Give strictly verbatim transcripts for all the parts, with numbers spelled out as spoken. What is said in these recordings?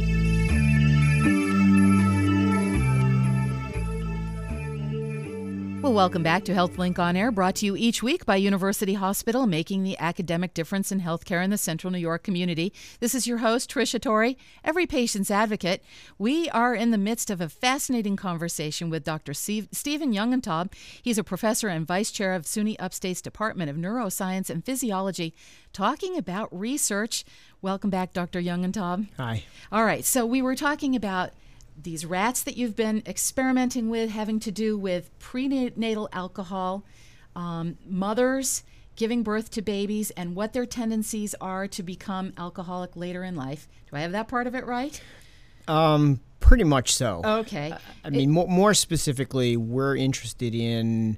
Well, welcome back to HealthLink On Air, brought to you each week by University Hospital, making the academic difference in healthcare in the Central New York community. This is your host, Tricia Torrey, every patient's advocate. We are in the midst of a fascinating conversation with Doctor Steve, Stephen Youngentag. He's a professor and vice chair of SUNY Upstate's Department of Neuroscience and Physiology, talking about research. Welcome back, Doctor Youngentag. Hi. All right, so we were talking about these rats that you've been experimenting with, having to do with prenatal alcohol, um, mothers giving birth to babies, and what their tendencies are to become alcoholic later in life. Do I have that part of it right? Um, pretty much so. Okay. I, I mean, it, more, more specifically, we're interested in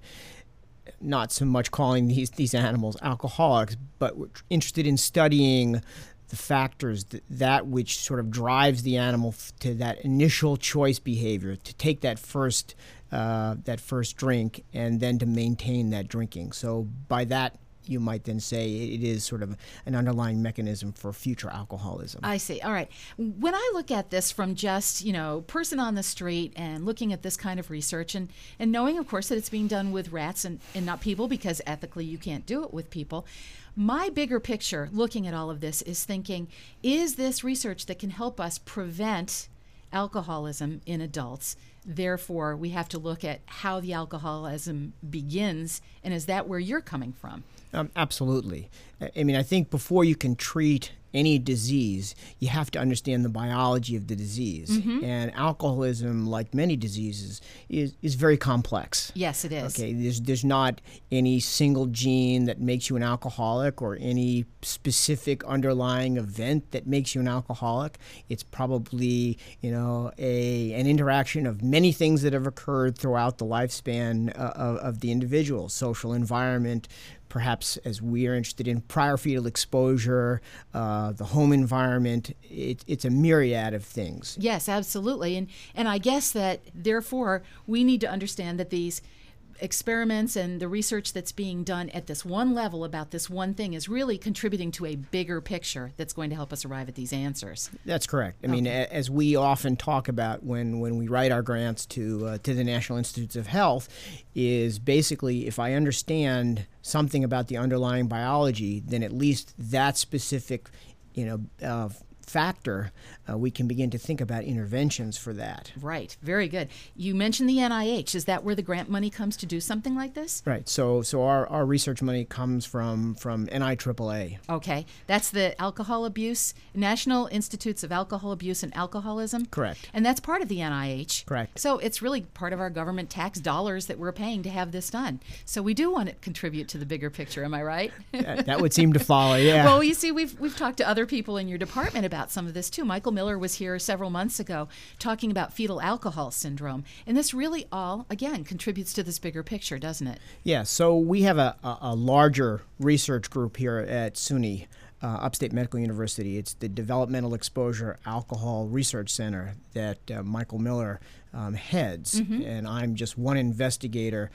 not so much calling these, these animals alcoholics, but we're interested in studying the factors, that, that which sort of drives the animal f- to that initial choice behavior, to take that first uh, that first drink and then to maintain that drinking. So by that, you might then say it is sort of an underlying mechanism for future alcoholism. I see. All right. When I look at this from just, you know, person on the street and looking at this kind of research and, and knowing, of course, that it's being done with rats and, and not people, because ethically you can't do it with people, my bigger picture looking at all of this is thinking, is this research that can help us prevent alcoholism in adults? Therefore, we have to look at how the alcoholism begins, and is that where you're coming from? Um, absolutely. I mean, I think before you can treat any disease, you have to understand the biology of the disease. Mm-hmm. And alcoholism, like many diseases, is, is very complex. Yes, it is. Okay, there's there's not any single gene that makes you an alcoholic or any specific underlying event that makes you an alcoholic. It's probably, you know, a an interaction of many things that have occurred throughout the lifespan uh, of, of the individual, social environment, perhaps, as we are interested in, prior fetal exposure, uh, the home environment. It, it's a myriad of things. Yes, absolutely. And and I guess that, therefore, we need to understand that these experiments and the research that's being done at this one level about this one thing is really contributing to a bigger picture that's going to help us arrive at these answers. That's correct. I okay. mean, a, as we often talk about when, when we write our grants to uh, to the National Institutes of Health, is basically if I understand something about the underlying biology, then at least that specific, you know, uh, factor, uh, we can begin to think about interventions for that. Right. Very good. You mentioned the N I H. Is that where the grant money comes to do something like this? Right. So so our, our research money comes from, from N I triple A. Okay. That's the Alcohol Abuse, National Institutes of Alcohol Abuse and Alcoholism? Correct. And that's part of the N I H. Correct. So it's really part of our government tax dollars that we're paying to have this done. So we do want to contribute to the bigger picture. Am I right? that, that would seem to follow, yeah. Well, you see, we've we've talked to other people in your department about some of this too. Michael Miller was here several months ago talking about fetal alcohol syndrome. And this really all, again, contributes to this bigger picture, doesn't it? Yeah, so we have a, a, a larger research group here at SUNY, uh, Upstate Medical University. It's the Developmental Exposure Alcohol Research Center that uh, Michael Miller um, heads. Mm-hmm. And I'm just one investigator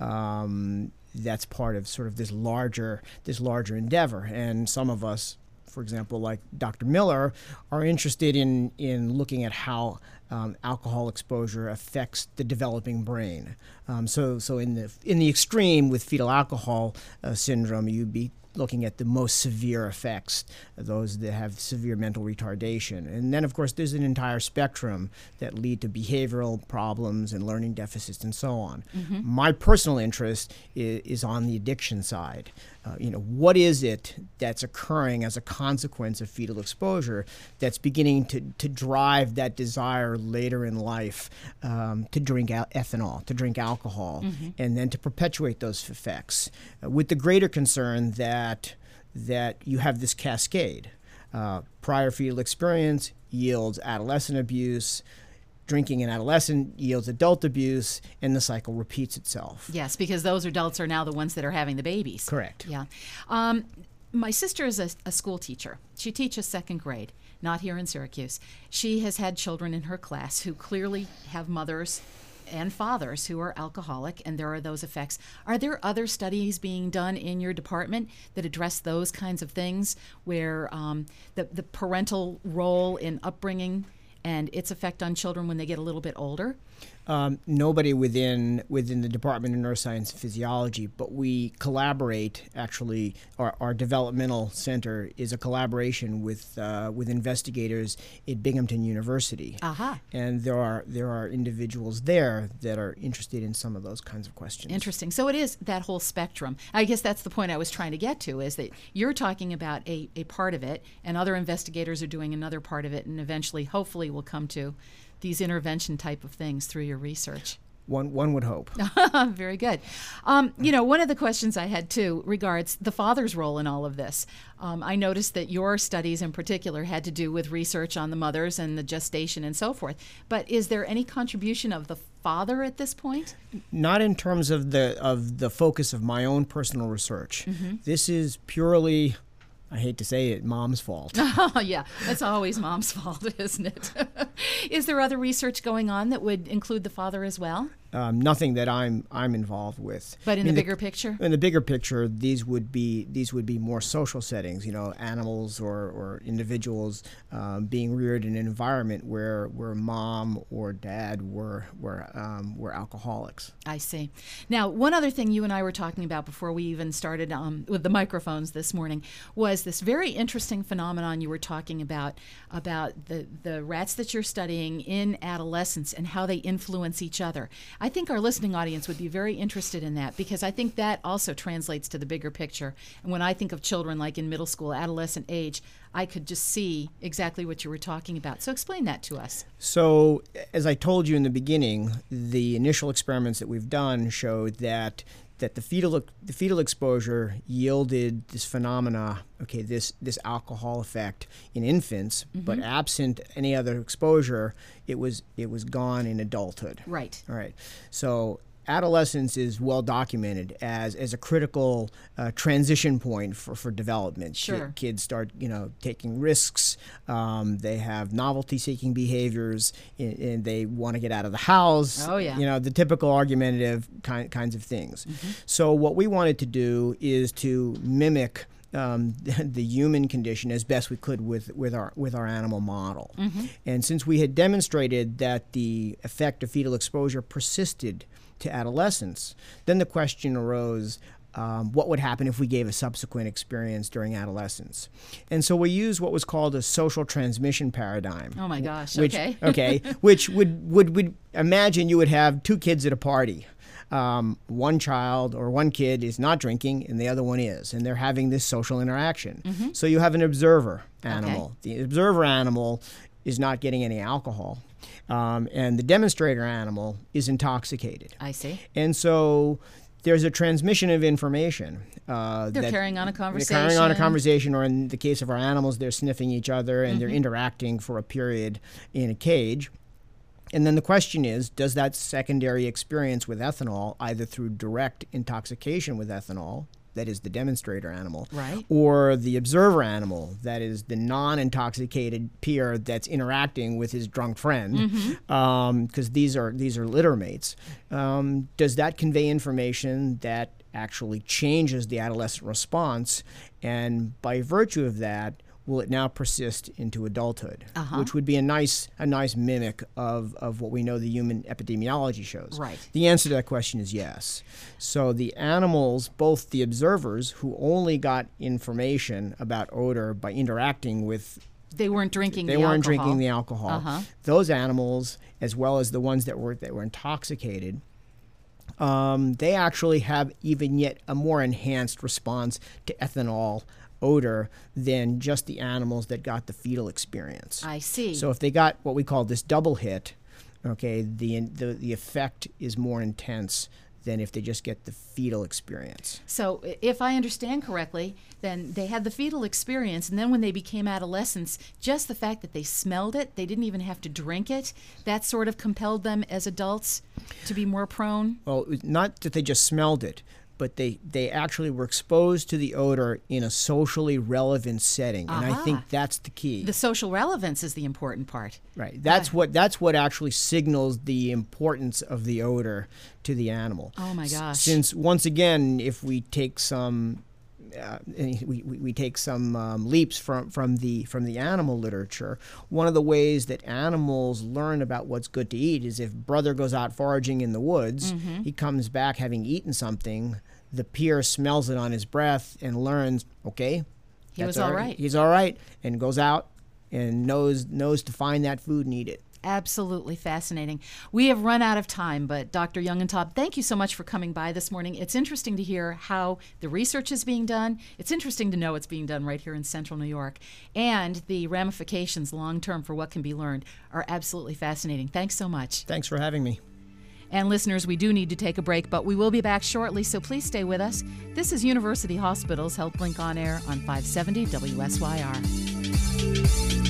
um, that's part of sort of this larger, this larger endeavor. And some of us, for example, like Doctor Miller, are interested in, in looking at how um, alcohol exposure affects the developing brain. Um, so, so in the in the extreme with fetal alcohol uh, syndrome, you'd be looking at the most severe effects, those that have severe mental retardation. And then, of course, there's an entire spectrum that lead to behavioral problems and learning deficits and so on. Mm-hmm. My personal interest is, is on the addiction side. Uh, you know, what is it that's occurring as a consequence of fetal exposure that's beginning to, to drive that desire later in life um, to drink al- ethanol, to drink alcohol, mm-hmm. and then to perpetuate those effects, uh, with the greater concern that that you have this cascade. Uh, prior fetal experience yields adolescent abuse. Drinking in adolescent yields adult abuse, and the cycle repeats itself. Yes, because those adults are now the ones that are having the babies. Correct. Yeah. Um, my sister is a, a school teacher. She teaches second grade, not here in Syracuse. She has had children in her class who clearly have mothers and fathers who are alcoholic, and there are those effects. Are there other studies being done in your department that address those kinds of things, where um, the, the parental role in upbringing and its effect on children when they get a little bit older? Um, nobody within within the Department of Neuroscience and Physiology, but we collaborate. Actually, our, our developmental center is a collaboration with uh, with investigators at Binghamton University, Aha. and there are there are individuals there that are interested in some of those kinds of questions. Interesting. So it is that whole spectrum. I guess that's the point I was trying to get to, is that you're talking about a, a part of it, and other investigators are doing another part of it, and eventually, hopefully, we'll come to these intervention type of things through your research. One one would hope. Very good. Um, you know, one of the questions I had too regards the father's role in all of this. Um, I noticed that your studies in particular had to do with research on the mothers and the gestation and so forth. But is there any contribution of the father at this point? Not in terms of the of the focus of my own personal research. Mm-hmm. This is purely, I hate to say it, mom's fault. Oh, yeah. That's always mom's fault, isn't it? Is there other research going on that would include the father as well? Um, nothing that I'm I'm involved with. But in I mean, the bigger picture? In the bigger picture, these would be these would be more social settings. You know, animals or, or individuals um, being reared in an environment where where mom or dad were were um, were alcoholics. I see. Now, one other thing you and I were talking about before we even started um, with the microphones this morning was this very interesting phenomenon you were talking about about the the rats that you're studying in adolescence and how they influence each other. I think our listening audience would be very interested in that, because I think that also translates to the bigger picture. And when I think of children like in middle school, adolescent age, I could just see exactly what you were talking about. So explain that to us. So, as I told you in the beginning, the initial experiments that we've done showed that that the fetal the fetal exposure yielded this phenomena, okay, this this alcohol effect in infants, mm-hmm. but absent any other exposure, it was it was gone in adulthood. Right. All right. So adolescence is well documented as as a critical uh, transition point for, for development. Sure. Ki- kids start, you know, taking risks. Um, they have novelty-seeking behaviors, and, and they want to get out of the house. Oh, yeah. You know, the typical argumentative kind, kinds of things. Mm-hmm. So what we wanted to do is to mimic Um, the human condition as best we could with, with our with our animal model. Mm-hmm. And since we had demonstrated that the effect of fetal exposure persisted to adolescence, then the question arose, um, what would happen if we gave a subsequent experience during adolescence? And so we used what was called a social transmission paradigm. Oh my gosh, which, okay. okay, which would, would, would imagine you would have two kids at a party. Um, one child or one kid is not drinking and the other one is, and they're having this social interaction. Mm-hmm. So you have an observer animal. Okay. The observer animal is not getting any alcohol, um, and the demonstrator animal is intoxicated. I see. And so there's a transmission of information. Uh, they're that carrying on a conversation. They're carrying on a conversation, or in the case of our animals, they're sniffing each other and mm-hmm. they're interacting for a period in a cage. And then the question is, does that secondary experience with ethanol, either through direct intoxication with ethanol, that is the demonstrator animal, right, or the observer animal, that is the non-intoxicated peer that's interacting with his drunk friend, because mm-hmm. um, these are these are litter mates, um, does that convey information that actually changes the adolescent response? And by virtue of that, will it now persist into adulthood, uh-huh. which would be a nice a nice mimic of, of what we know the human epidemiology shows. Right. The answer to that question is yes. So the animals, both the observers who only got information about odor by interacting with They weren't drinking they the weren't alcohol. drinking the alcohol. Uh-huh. Those animals, as well as the ones that were that were intoxicated, um, they actually have even yet a more enhanced response to ethanol odor than just the animals that got the fetal experience. I see. So if they got what we call this double hit, okay, the the, the effect is more intense than if they just get the fetal experience. So if I understand correctly, then they had the fetal experience, and then when they became adolescents, just the fact that they smelled it, they didn't even have to drink it, that sort of compelled them as adults to be more prone? Well, not that they just smelled it, but they, they actually were exposed to the odor in a socially relevant setting, and uh-huh. I think that's the key. The social relevance is the important part. Right. That's uh, what that's what actually signals the importance of the odor to the animal. Oh my gosh! S- since once again, if we take some uh, we, we, we take some um, leaps from, from the from the animal literature. One of the ways that animals learn about what's good to eat is if brother goes out foraging in the woods, mm-hmm. he comes back having eaten something, the peer smells it on his breath and learns, okay, he was all right. right. He's all right, and goes out and knows knows to find that food and eat it. Absolutely fascinating. We have run out of time, but Doctor Jungentaub, thank you so much for coming by this morning. It's interesting to hear how the research is being done. It's interesting to know it's being done right here in Central New York. And the ramifications long-term for what can be learned are absolutely fascinating. Thanks so much. Thanks for having me. And listeners, we do need to take a break, but we will be back shortly, so please stay with us. This is University Hospital's Health Blink on Air on five seventy W S Y R.